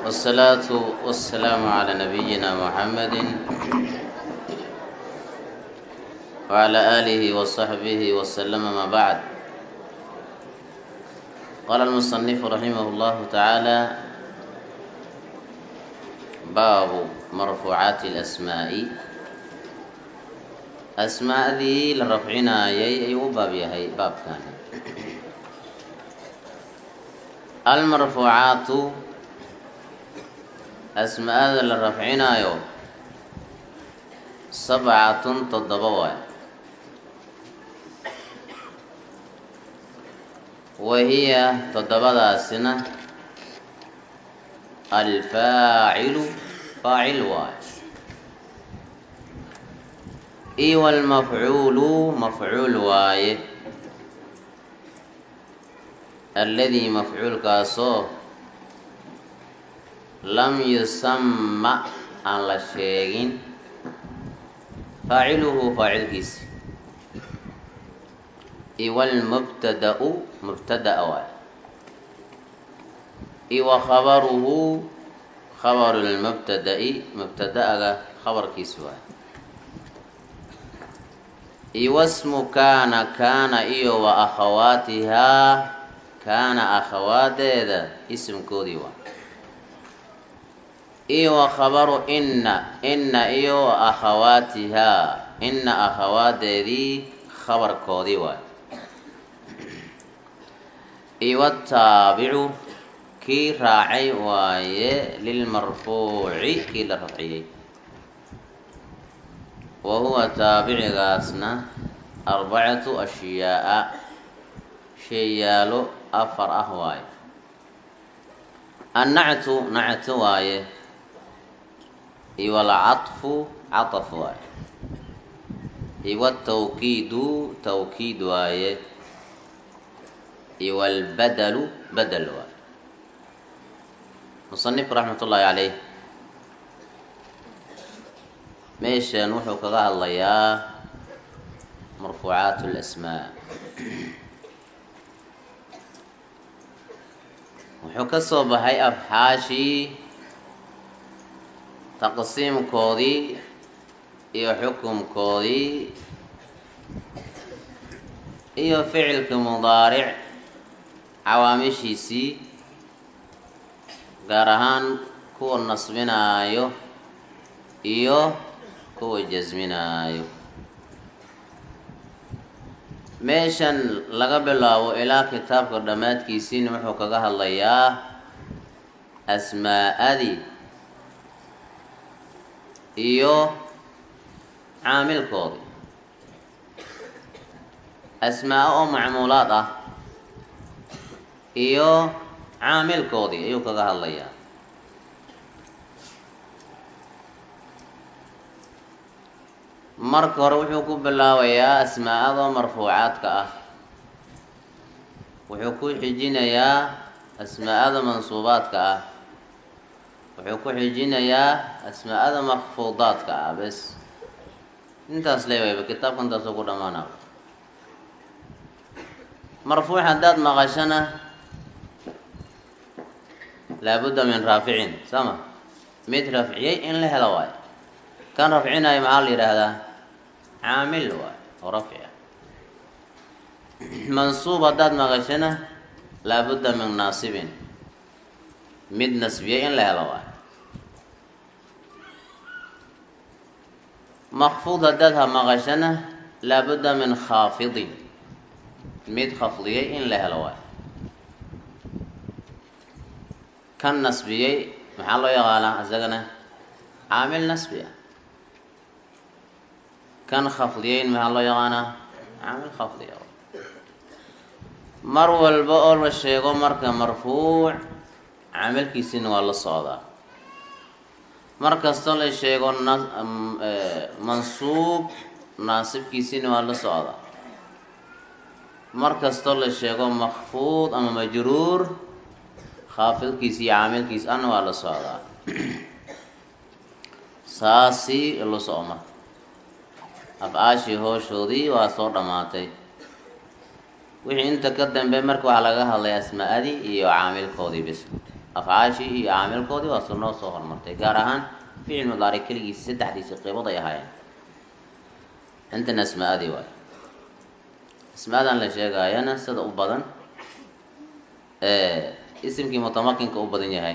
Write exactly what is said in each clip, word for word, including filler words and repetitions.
والصلاة والسلام على نبينا محمد وعلى آله وصحبه وسلم. ما بعد، قال المصنف رحمه الله تعالى: باب مرفوعات الأسماء. أسماء ذي لرفعنا يي أي باب يهي باب كان. المرفوعات أسماء لرفعنا يو سبعة تضبوا، وهي تضبط سنة الفاعل فاعل واي، إي والمفعول مفعول واي، الذي مفعول كاسو لم يسمى عن لا شيء فاعله فاعل كيس، إي والمبتدأ مبتدأ واي، إي وخبره خبر المبتدأ مبتدأ خبر كيس واي، إي واسم كان كان إيو وأخواتها كان أخوات ذا اسم كودي واي، إي وخبر إن إن إيو وأخواتها إن أخوات ذي خبر كودي واي، إي والتابع كي راعي واي للمرفوع كي لرفعي، وهو تابع غاسنا أربعة أشياء شيالو أفر أهواي. النعت نعت واي، إي والعطف عطف واي، إي والتوكيد توكيد واي، إي والبدل بدل واي. مصنف رحمة الله عليه meeshan wuxuu kaga hadlayaa marfuucaat اlasmaa. wuxuu ka soo baxay afxaashii taqsiimkoodii iyo xukumkoodii iyo ficilka mudaaric cawaamishiisii, gaar ahaan kuwa nasbinaayo iyo kuwa jasminaayo. meeshan laga bilaabo ilaa kitaabka dhammaadkiisiina wuxuu kaga hadlayaa asmaa'adii iyo caamilkoodii. asmaa oo macmuulaad ah iyo caamilkoodii ayuu kaga hadlayaa. marka hore wuxuu ku bilaabayaa asmaa'ada marfuucaadka ah, wuxuu ku xijinayaa asmaa'ada mansuubaadka ah, wuxuu ku xijinayaa asmaa'ada makfuudaadka ah. bes intaas leewayba kitaabka intaasoo ku dhammaana. marfuuc haddaad maqashana laabudda min raaficin, sama mid rafciyey in la helo waayo. kan rafcinaayo maxaa la yidhaahdaa? caamil waay oo rafci ah. mansuub haddaad maqashana laabudda min naasibin, mid nasbiyey in la helo waay. makfuud haddaad ha maqashana laabudda min khaafidin, mid khafdiyey in la helo waay. kan nasbiyey maxaa loo yaqaanaa? isagana caamil nasbi ah. kan khafdiyeyn maxaa loo yaqaanaa? caamil khafdi ah. mar walba oo la sheego marka marfuuc caamilkiisina waa la socdaa. mar kastoo la sheego mansuub naasibkiisina waa la socdaa. mar kastoo la sheego makfuud ama majruur khaafidkiisi iyo caamilkiis ana waa la socdaa. saasi la soco marka. afcaashii hooshoodii waa soo dhammaatay. wixii inta ka dambe marka waxaa laga hadlay asmaa'adii iyo caamilkoodii bis. afcaashii iyo caamilkoodii waa sunoo soo hormartay gaar ahaan ficil mudaaric keligiisa saddexdiisa qeybood ay ahaayeen intana asmaadii waay asmaadan la sheegaayana sida u badan isimkii mutamakinka u badan yahay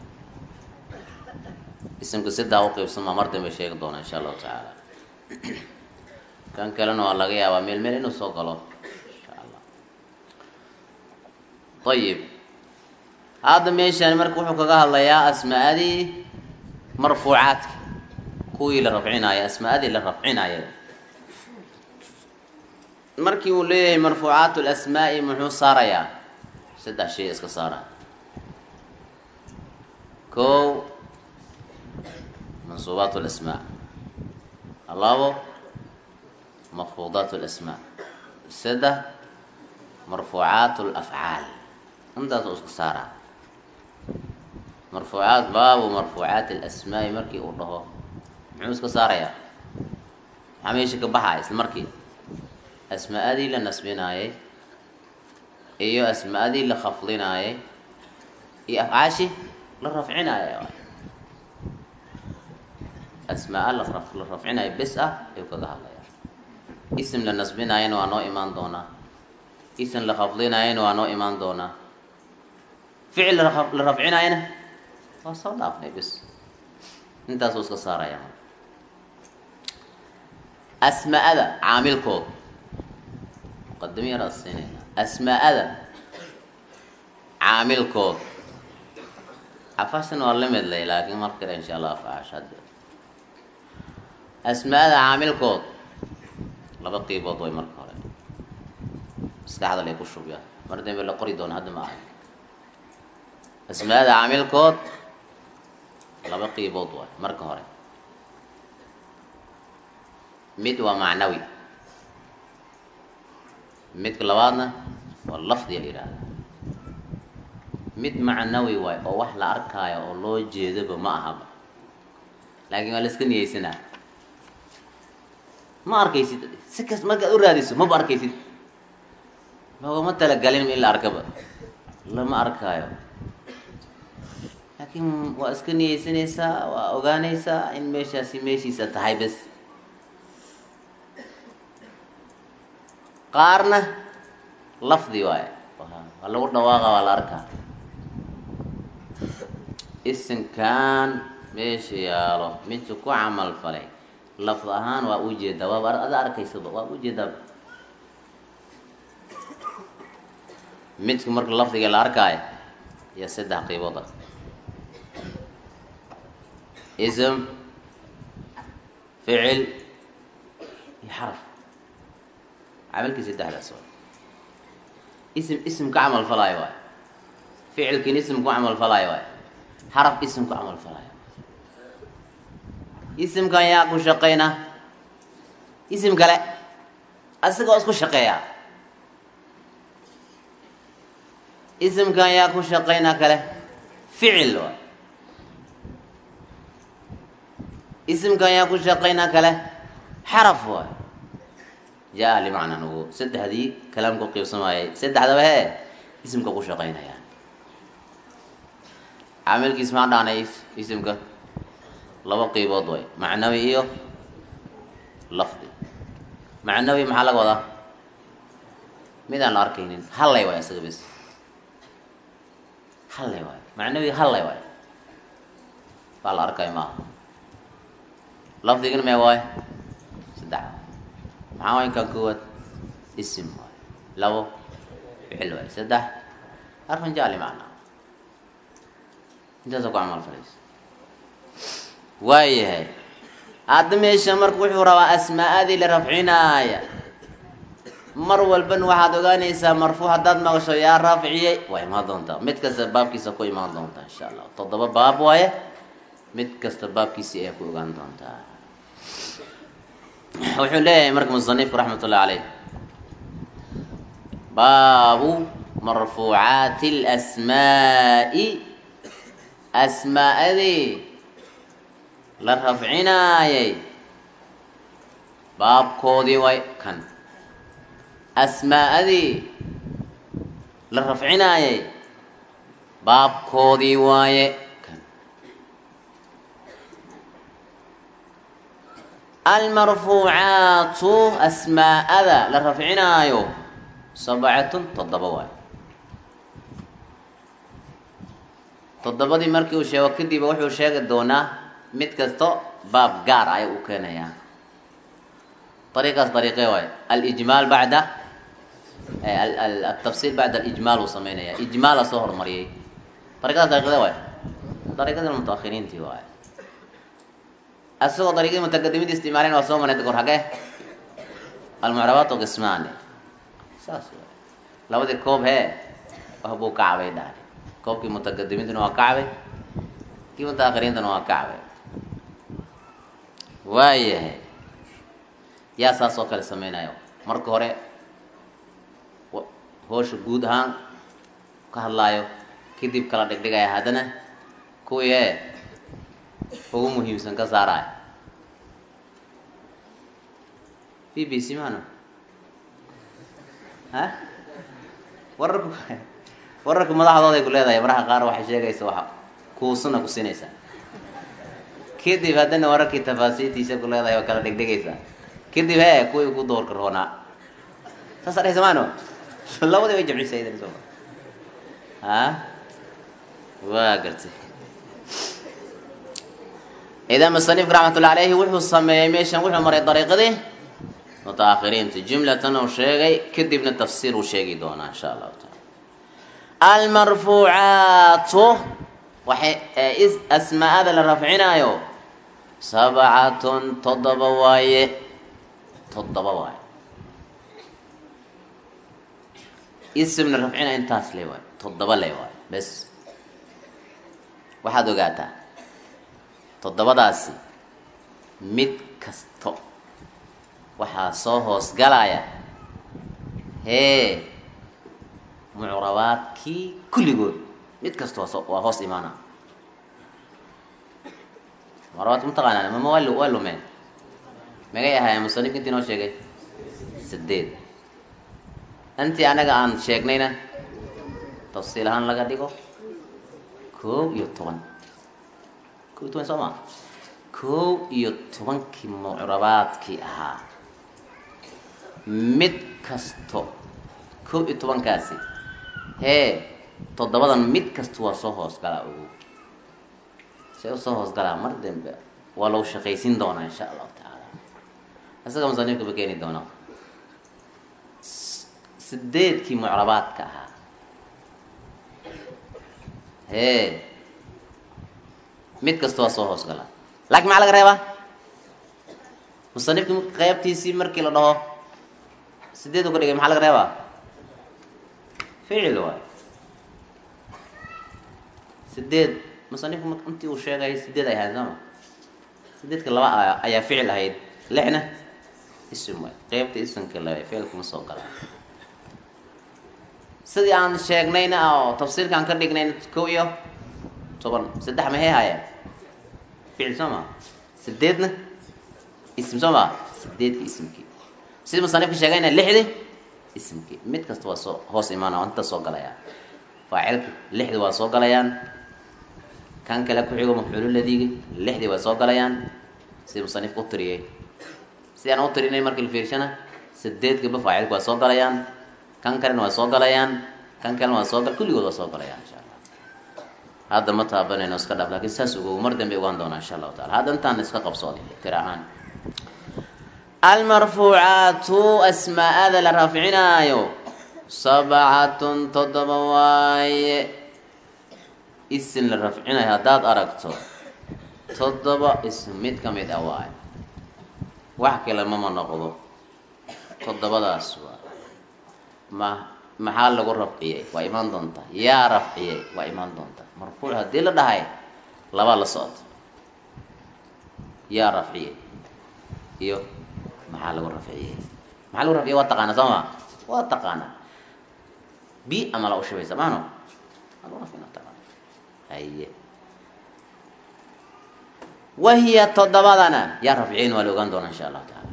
isimka saddex u qeybsamaa mar dambe sheegi doona insha allahu tacaala kan kalena waa laga yaabaa meel meel inuu soo galo insha allah ayib hadda meeshaan marka wuxuu kaga hadlayaa asmaadii marfuucaadka kuwii la rafcinaayo asmaadii la rafcinaayo markii uu leeyahay marfuucaat lasmaa'i muxuu saarayaa saddex shay iska saara kow mansuubaat lasmaa labo mafruudaat lasmaa saddex marfuucaat lafcaal intaas uu iska saaraa marfuucaat baabu marfuucaat alasmaa'i markii uu dhaho muxuu iska saarayaa maxaa meesha ka baxaya isla markii asmaadii la nasbinaayay iyo asmaadii la khafdinaayay iyo afcaashi la rafcinaayay asmaa la la rafcinayo bes ah ayuu kaga hadlayaa isim la nasbinaayana waa noo imaan doonaa isim la khafdinaayana waa noo imaan doonaa ficil la rafcinaayana waa soo dhaafnay bes intaasuu iska saaraya asmaada caamilkood muqadimo yar aad siinayna asmaada caamilkood afaashana waa la midlay laakiin mar kale insha allah afaash hadda asmaada caamilkood laba qeybood way marka hore maskaxda lay ku shubyaa mar dambe la qori doono hadda ma aha asmaada caamilkood laba qeybood way marka hore mid waa macnawi midka labaadna waa lafdiya la yidhaahda mid macnawi waay oo wax la arkaayo oo loo jeedaba ma ahaba laakiin waa la iska niyeysanaa ma arkaysid si kas markaad u raadiso maba arkaysid loogama talagalin in la arkaba lama arkaayo laakiin waa iska niyeysanaysaa waa ogaanaysaa in meeshaasi meeshiisa tahay bes qaarna lafdi waaye waa lagu dhawaaqa waa la arkaa isimkan meesha yaalo midka ku camal falay lafd ahaan waa ujeedaa waaba ada arkaysaba waa ujeedaa midka marka lafdiga la arkaayo iyo saddex qeybood ah ism ficil iyo xaraf camalkii saddexdaas waay ism ism ka camal falaayo waay ficilkiin ism ku camal falaayo waay xaraf ism ku camal falaayo isimkan yaa ku shaqayna isim kale asigoo isku shaqeeya isimkan yaa ku shaqayna kale ficil waay isimkan yaa ku shaqayna kale xaraf waay jaa limacna nugu saddexdii kalaamku qiibsamaayay saddexdaba hee isimka ku shaqaynaya caamilkiis maa dhaanay isimka laba qeybood way macnawi iyo lafdi macnawi maxaa laga wadaa mid aan la arkaynin hallay waay isaga bes hallay waay macnawi hallay waay baa la arkay maaha lafdigana mee waay saddex maxaa waay kan koowaad isim waay labo ficil waay saddex arfan jaali macnaa intaasa ku camal falaysa waayahay hadda meesha marka wuxuu rabaa asmaa'adii la rafcinaaya mar walban waxaad ogaanaysaa marfuuc haddaad maqasho yaa rafciyey waa imaan doontaa mid kasta baabkiisa ku imaan doontaa insha allah toddoba baab waaye mid kasta baabkiisii ayaa ku ogaan doontaa wuxuu leeyahay marka musanifku raxmat ullahi caleyh baabu marfuucaati alasmaa'i asmaa'adii la rafcinaayay baabkoodii way kan asmaa'adii la rafcinaayay baabkoodii waaye. almarfuucaatu asmaa'ada la rafcinaayo sabcatun toddoba waaye. toddobadii markii uu sheego kadib wuxuu sheegi doonaa mid kasto baab gaar ah ayuu u keenayaa. dariiqaas dariiqee waaye alijmaal bacda altafsiil bacda alijmaal uu samaynayaa. ijmaala soo hormariyay. dariiqadaas dariiqadee waaye dariiqadii mutaakhiriintii waaye. asagoo dariiqadii mutaqadimiinta isticmaaleen waa soo marnay kor hagee almucrabaat oo qismaani saas waaye. labadii koob hee wax buu ka cabay dhahay. koobkii mutaqadimiintana waa kacbay, kii mutaakhiriintana waa kacbay. waayahay yaa saas oo kale samaynayo marka hore hoosha guud ahaan ka hadlaayo kadib kala dhigdhigaya haddana kuwii ee ugu muhiimsan ka saaraya. b b c maano ha wararku wararka madaxdooday ku leedahay maraha qaar waxay sheegaysa waxa kuusuna ku sinaysa kadib haddana wararkii tafaasiirtiisa ku leedahay oo kala dhigdhigaysa kadib hee kuwii ku doorka roonaa saas dhahaysa maano labadii way jamcisay idan soo ha waa gartay. idan musanifka raxmatullahi alayhi wuxuu sameeyey meeshan wuxuu maray dariiqadii mutaakhiriinta jumlatan uu sheegay kadibna tafsiir uu sheegi doonaa insha allahu taala. almarfuucaatu waxay asmaa'ada la rafcinaayo sabcatun toddoba waaye. toddoba waaye ismna rafcina intaas le waaye toddoba le waaye bes. waxaad ogaataa toddobadaasi mid kasto waxaa soo hoos galaya hee mucrabaadkii kulligood mid kasto waa hoos imaana. mucrabaadka mataqaanaan mama waa waa lumeen magay ahaayeen musanifka intii noo sheegay sideed. intii anaga aan sheegnayna tafsiil ahaan laga dhigo koob iyo toban. koob iyo toban soo maa koob iyo tobankii mucrabaadkii ahaa mid kasto koob iyo tobankaasi hee toddobadan mid kasta waa soo hoos galaa. ogo see u soo hoos galaa mar dambe waa lagu shaqaysin doonaa insha allahu tacaala. isaga musanifka ba keeni doonaa sideedkii mucrabaadka ahaa hee mid kasta waa soo hoos galaa. laakiin maxaa laga reebaa musanifka qaybtiisii markii la dhaho sideed u ka dhigay maxaa laga reebaa ficil waayo. sideed musanifku intii uu sheegay sideed ay ahayd sooma sideedka laba ayaa ficil ahayd lixna ism waay. qaybta ismka laba ficilkuma soo galaa. sidii aan sheegnayna oo tafsiirka aan ka dhignayna kow iyo toban saddex maxay ahaayeen ficil soo maa sideedna ism soo maa sideedki ismkii sidii musanifka sheegayna lixdi ismkii mid kasta waa soo hoos imaana oo inta soo galayaan. faacilka lixdi waa soo galayaan. kan kale ku xigo mafcuulu ladigi lixdii waa soo galayaan sidii musanifka u tiriyey. sidii aan u tirinay markii la fiirshana sideedkaba faacilka waa soo galayaan. kan kalena waa soo galayaan. kan kalena waa soo gal kulligood waa soo galayaan insha allah. hadda ma taabanayno iska dhab laakiin saas ogow mar dambe ogaan doonaa insha allahu taala. hadda intaan iska qabsooday tira ahaan. almarfuucaatu asmaa'ada la rafcinaayo sabcatun toddoba waaye. isim la rafcinayo haddaad aragto toddoba ism mid ka mid ah waaye. wax kale mama noqdo toddobadaas waa ma maxaa lagu rafciyey waa imaan doontaa. yaa rafciyey waa imaan doontaa. marfuuc haddii la dhahay laba la socota yaa rafciyey iyo maxaa lagu rafciyey. maxaa lagu rafciyey waa taqaana soo ma waa taqaana bi ama la ushubaysa maano lagu rafcina taqaana haye. wahiya toddobadana yaa rafciyeyn waa la ogaan doonaa insha allahu taala.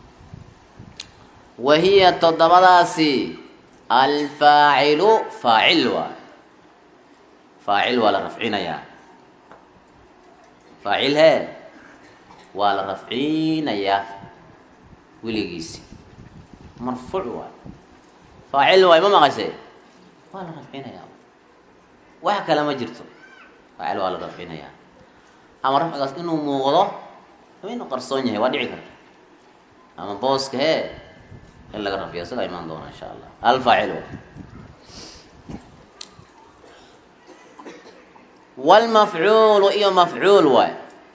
wahiya toddobadaasi alfaacilu faacil waay. faacil waa la rafcinayaa faacil hee waa la rafcinayaa weligiisi marfuuc waay faacil waay ma maqashay waa la rafcinayaa wax kale ma jirto faacil waa la rafcinayaa ama rafcigaas inuu muuqdo ama inuu qarsoon yahay waa dhici karta ama booska hee in laga rafciyo sida imaan doona insha allah alfaacil walmafcuulu iyo mafcuul waay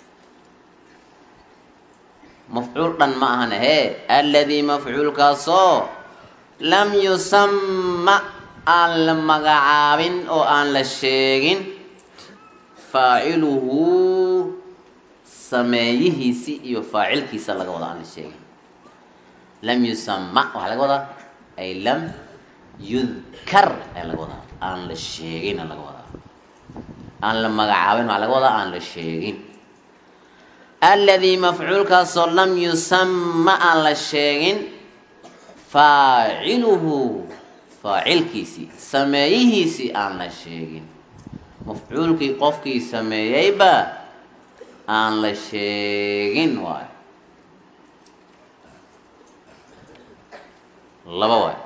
mafcuul dhan ma ahan hee alladii mafcuulkaasoo lam yusama aan la magacaabin oo aan la sheegin faaciluhu sameeyihiisi iyo faacilkiisa laga wadaa aan la sheegin lam yusama waxaa laga wadaa ay lam yudkar ayaa laga wadaa aan la sheegin aa laga wadaa aan la magacaabin waxaa laga wadaa aan la sheegin alladii mafcuulkaasoo lam yusama aan la sheegin faaciluhu faacilkiisii sameeyihiisii aan la sheegin mafcuulkii qofkii sameeyeyba aan la sheegin waayo laba waayo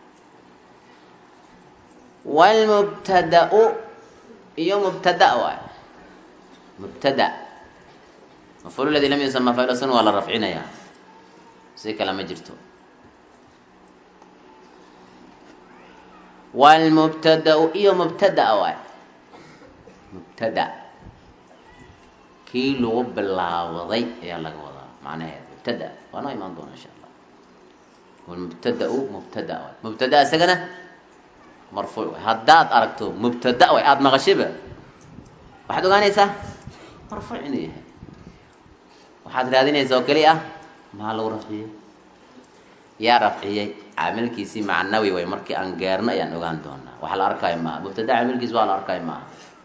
walmubtada'u iyo mubtada waayo mubtada mafcuul ladii lam yusama faaciluhu waa la rafcinayaa si kale ma jirto walmubtada'u iyo mubtada waay mubtada kii lagu bilaawday ayaa laga wadaa macnaheed mubtada waa noo imaan doona insha allah walmubtada'u mubtada waay mubtada isagana marfuuc waay haddaad aragto mubtada waay aada maqashiba waxaad ogaanaysaa marfuuc inuu yahay waxaad raadinaysaa oo keli ah maxaa lagu rafciyey yaa rafciyey caamilkiisii macnawi way markii aan gaarno ayaan ogaan doonaa wax la arkaayo maaha mubtada caamilkiisi waa la arkaayo maaha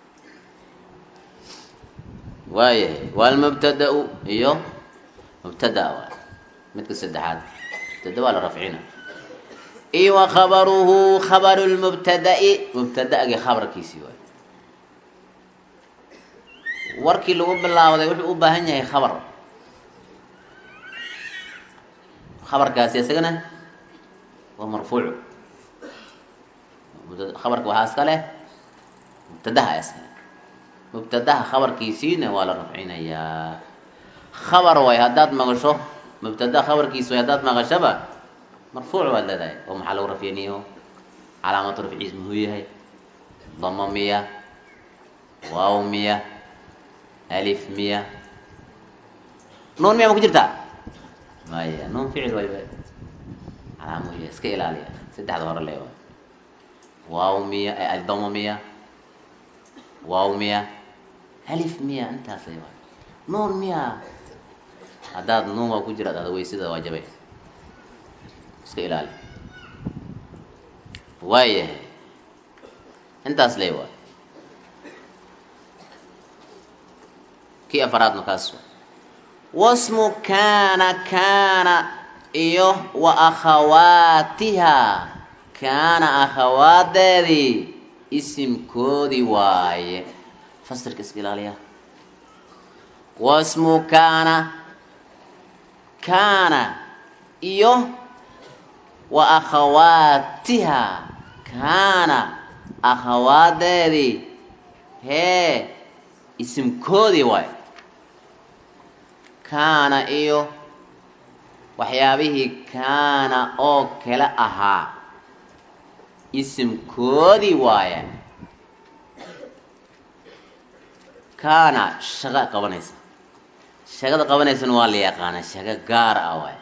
waayahay walmubtada'u iyo mubtada waay midka saddexaad mubtada waa la rafcina iyo wa khabaruhu khabaru lmubtada'i mubtada'gii khabarkiisii waay warkii lagu bilaawday wuxuu u baahan yahay khabar khabarkaasi isagana waa marfuuc khabarka waxaa iska leh mubtadaha iska leh mubtadaha khabarkiisiina waa la rafcinayaa khabar waay haddaad maqasho mubtadaha khabarkiisi way haddaad maqashaba marfuuc waad leedahay oo maxaa lagu rafciniyo calaamatu rafciis muxuu yahay dama miya waaw miya alif miya nuun miya ma ku jirtaa maya nuun ficil wayba calaamuya iska ilaaliya saddexda hore le waay waaw miya aldama miya waaw miya alif miya intaasay waay nuun miya haddaad nuun waa ku jira ad weysida waa jabay iska ilaali waayahay intaas le waay kii afaraadna kaas wasmu kaana kaana iyo wa akhawaatiha kaana akhawaadeedii isimkoodii waaye fasirka iska ilaaliya wasmu kaana kaana iyo wa akhawaatiha kaana akhawaadeedii hee isimkoodii waaye kaana iyo waxyaabihii kaana oo kale ahaa isimkoodii waaye kaana shaqa qabanaysa shaqada qabanaysana waa la yaqaanaa shaqo gaar ah waaye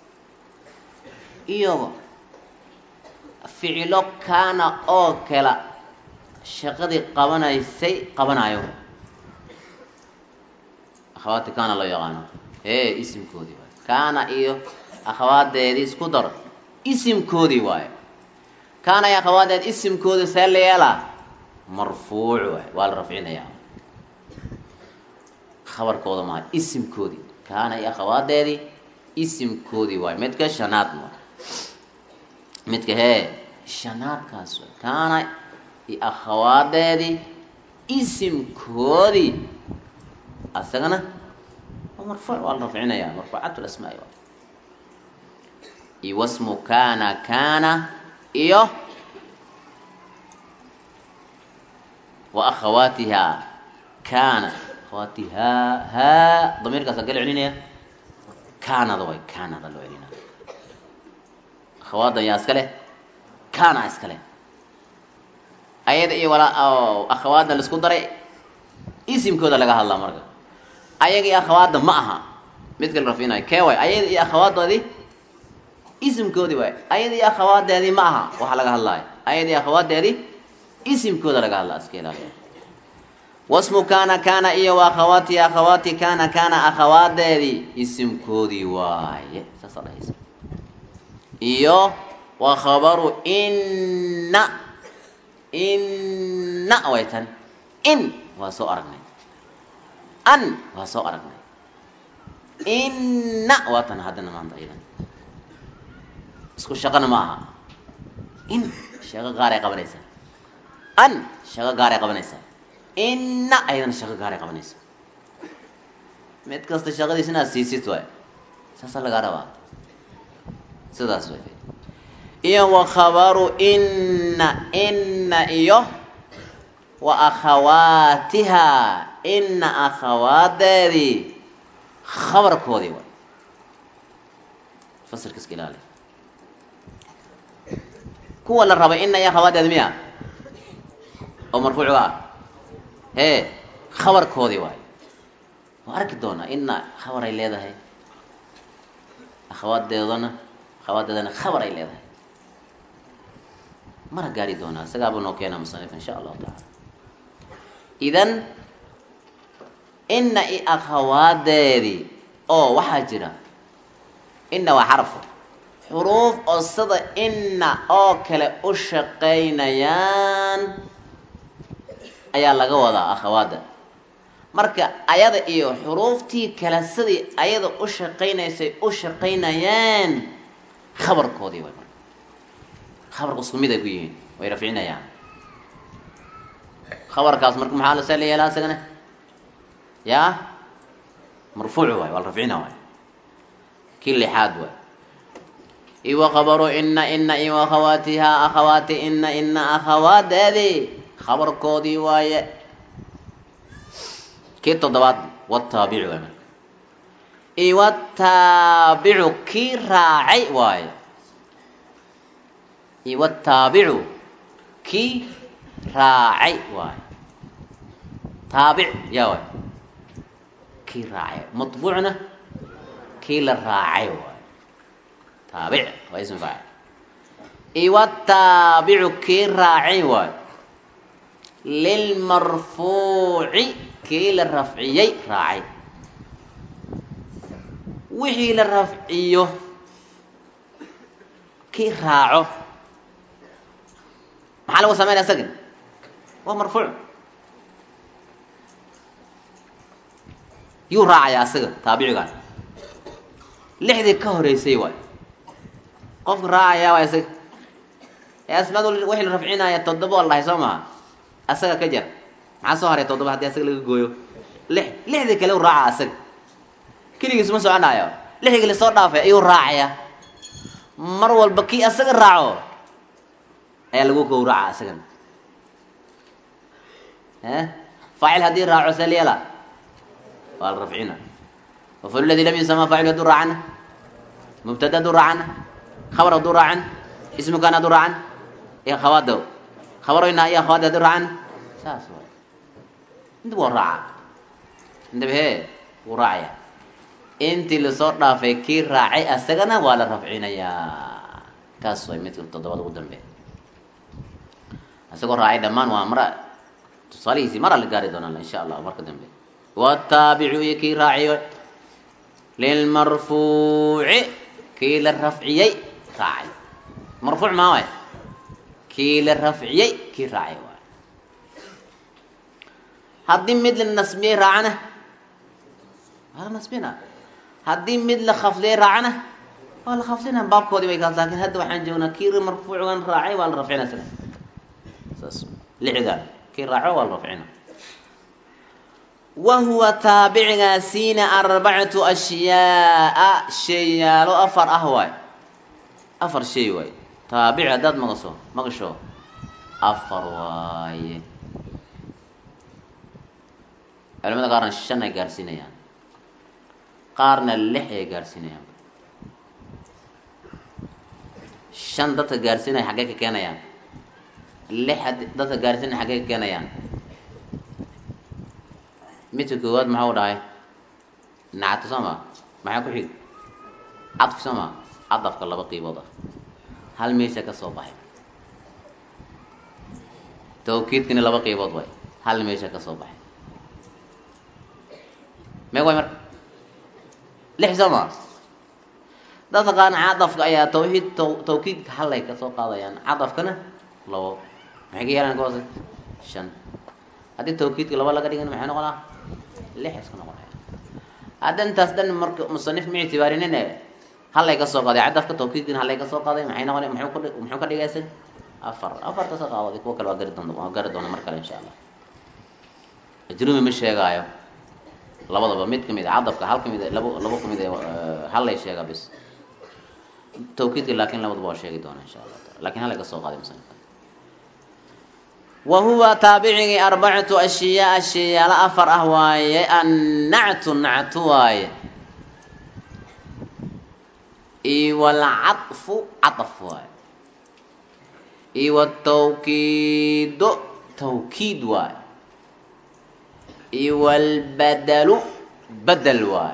iyo ficilo kaana oo kale shaqadii qabanaysay qabanayo akhawaati kaana loo yaqaano ee isimkoodii waaye kaana iyo akhawaadeedii isku dar isimkoodii waaye kaana iyo akhawaadeed isimkoodii see la yeelaa marfuuc waaye waa la rafcinayaa khabarkooda maaha isimkoodii kaana iyo akhawaadeedii isimkoodii waaye midka shanaad ma midka hee shanaadkaas waay kaana iyo akhawaadeedii isimkoodii asagana waa marfuuc waa la rafcinayaa marfuucaat lasmaa waa iyo wasmu kaana kaana iyo wa akhawaatiha kaana akhawaatiha haa damiirkaas gal celinaya kaanada way kaanada loo celinaya akhawaadan yaa iska leh kaana iska leh ayada iyo walaa akhawaadan la isku daray isimkooda laga hadlaa marka ayaga iyo akhawaada ma aha midka la rafcinayo kee way ayada iyo akhawaadoodii isimkoodii waay ayada iyo akhawaadeedii ma aha waxa laga hadlaayo ayada iyo akhawaadeedii isimkooda laga hadlaa iska ilaaliya wasmu kaana kaana iyo wa akhawaati akhawaati kaana kaana akhawaadeedii isimkoodii waaye saasa dhahaysa iyo wa khabaru inna inna way tan in waa soo aragnay an waa soo aragnay inna waa tan haddana maanta idan isku shaqana ma aha in shaqo gaar ay qabanaysaa an shaqo gaar ay qabanaysaa inna ayadana shaqo gaar ay qabanaysaa mid kasta shaqadiisa inaad siisid waay saasaa lagaa rabaa sidaas way iyo wa khabaru inna inna iyo wa akhawaatiha inna akhawaadeedii khabarkoodii waay fasirka iska ilaali kuwa la raba inna iyo akhawaadeedi miya oo marfuucu ah hee khabarkoodii waay waa arki doonaa inna khabar ay leedahay akhawaadeedana akhawaadeedana khabar ay leedahay mara gaari doonaa isagaaba noo keena musanif insha allahu tacaala idan inna i akhawaadeedii oo waxaa jira inna waa xarafo xuruuf oo sida inna oo kale u shaqaynayaan ayaa laga wadaa akhawaada marka ayada iyo xuruuftii kale sidii ayada u shaqaynaysay u shaqaynayaan khabarkoodii way marka khabarka isku mid ay ku yihiin way rafcinayaan khabarkaas marka maxaa la sala yeelaa isagana yaa marfuuc waay waa la rafcina waay kii lixaad waay iwa khabaru inna inna iyo akhawaatiha akhawaati inna inna akhawaadeedii khabarkoodii waaye kii toddobaad wataabicu waay marka iwataabicu kii raacay waaye iwataabicu kii raacay waaye taabic yaa waay kii raacay matbuucna kii la raacay waaye taabic waa ism faacil iwataabicu kii raacay waaye lilmarfuuci kii la rafciyey raacay wixii la rafciyo kii raaco maxaa lagu sameynaya isagin waa marfuuc yuu raacayaa isaga taabicigan lixdii ka horeysay waay qofka raacayaa waa isaga ee asmaad wixii la rafcinaya toddoba waa la dhahay soo maha asaga ka jar maxaa soo haray toddoba haddii asaga laga gooyo lix lixdii kale u raaca asaga keligiis ma soconaayo lixdii kale soo dhaafay ayuu raacayaa mar walba kii asaga raaco ayaa lagu gowraca asagana eh faacil haddii raaco saliyala waa la rafcina wafalu ladii lam yusama faacil hadduu raacana mubtada hadduu raacana khabar hadduu raacan ismu kaan hadduu raacan iyo akhawaado khabaroyna iyo akhawaada hadduu raacan saas waay intaba waa raaca intaba hee wuu raacaya intii lasoo dhaafay kii raacay asagana waa la rafcinayaa kaas way midka toddobaad ugu dambeeya isagoo raacay dhammaan waa mara tusaalihiisii mara la gaari doonaa insha allah marka dambe wataabicu iyo kii raaciyo lilmarfuuci kii la rafciyey raacay marfuuc maa waay kii la rafciyey kii raacay waay haddii mid la nasbiyey raacana waa la nasbina haddii mid la khafdiyey raacana waa la khafdina baabkoodii way kaas laakiin hadda waxaan joognaa kii marfuucgan raacay waa la rafcina sida saas lixdan kii raaco waa la rafcina وهو تابع سين أربعة أشياء شيء لو أفر أهواي أفر شيء واي تابع داد مقصو مقشو أفر واي علماء قارن الشنة يقارسينيان يعني. قارن اللحية يقارسينيان يعني. الشن دات يقارسيني حقيقة كينا يعني اللحية دات يقارسيني حقيقة كينا يعني متى كواد محاول هاي نعت سما معك حق عطف سما عطف كلا بقي بضع هل ميسا كصوبح توكيد كنا لبقي بضع هل ميسا كصوبح ما يقول مر لح سما ده كان عطف أي توحيد تو... توكيد هل هيك كصوب هذا يعني عطف كنا لو محكي يعني قصد شن هذه التوكيد كلا ولا قديم معنا ولا لح اسكنا ولا هذا أنت أصلا مرك مصنف معي تبارينه هلا يقصوا قاضي عدف كتوكيد إن هلا يقصوا قاضي معينا ولا محو كل محو كل جالس أفر أفر تصدق قاضي كوكل وقرد دون وقرد دون مركل إن شاء الله الجرم مش شيء قايو لبض بميت كمية عدف كهال كمية لبو لبو كمية هلا يشيء بس توكيد لكن لبض بوش شيء دون إن شاء الله لكن هلا يقصوا قاضي مثلا وهو تابعي أربعة أشياء أشياء لا أفر أهواي النعت النعت واي إي والعطف عطف واي إي والتوكيد توكيد واي إي والبدل بدل واي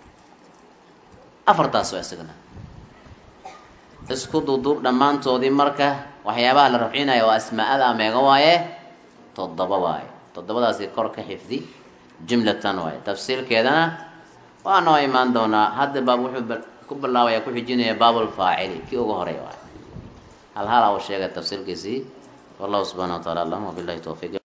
أفرطاس ويسقنا اسكو دودور دمان تودي مركه وحيابها لرفعينا يا أسماء الأميغا واي تضبا واي تضبا داسي كورك حفظي جملة واي تفسير كذا وأنا إيمان دونا هذا باب وحب كب الله ويكون حجينا باب الفاعل كي أقهر واي هل هذا هو الشيء التفسير كيسي والله سبحانه وتعالى الله وبالله توفيق